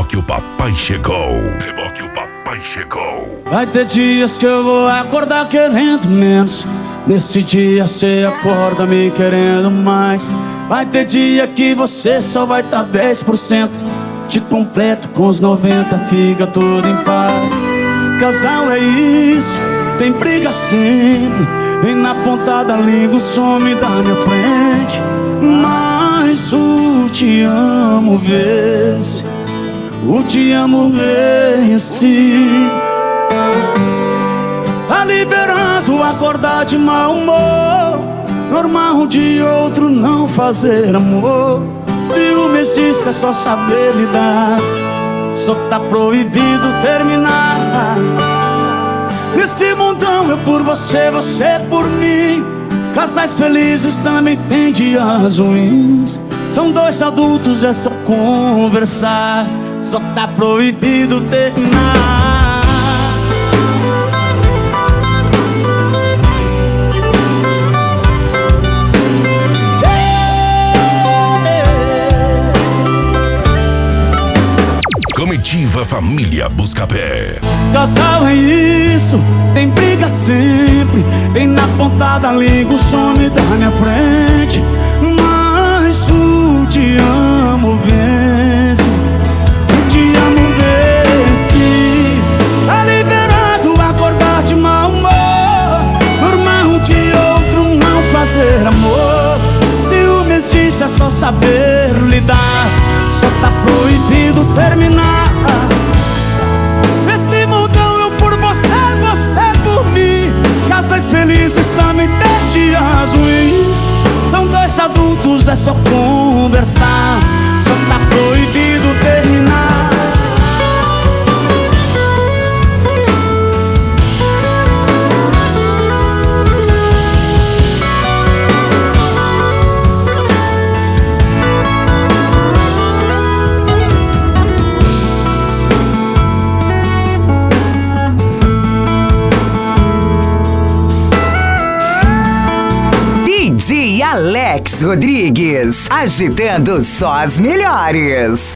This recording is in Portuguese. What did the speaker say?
Reboque, o papai chegou. Reboque, o papai chegou. Vai ter dias que eu vou acordar querendo menos. Nesse dia cê acorda me querendo mais. Vai ter dia que você só vai tá 10%. Te completo com os 90, fica tudo em paz. Casal é isso, tem briga sempre. Vem na ponta da língua, some da minha frente. Mas o te amo vence. O te amo vence. Tá liberando acordar de mau humor. Normal de outro não fazer amor. Ciúme existe, é só saber lidar. Só tá proibido terminar. Nesse mundão eu por você, você por mim. Casais felizes também tem dias ruins. São dois adultos, é só conversar. Só tá proibido terminar. Comitiva Família Buscapé. Casal é isso, tem briga sempre. Vem na ponta da língua, some da minha frente. Mas o te amo vence. O te amo vence. Tá liberado acordar de mau humor. Normal de outro não fazer amor. Ciúme existe, é só saber lidar. Só tá proibido terminar. Nesse mundão eu por você, você por mim. Casais felizes também tem dias ruins. São dois adultos, é só conversar. Só tá proibido terminar. DJ Alex Rodrigues, agitando só as melhores.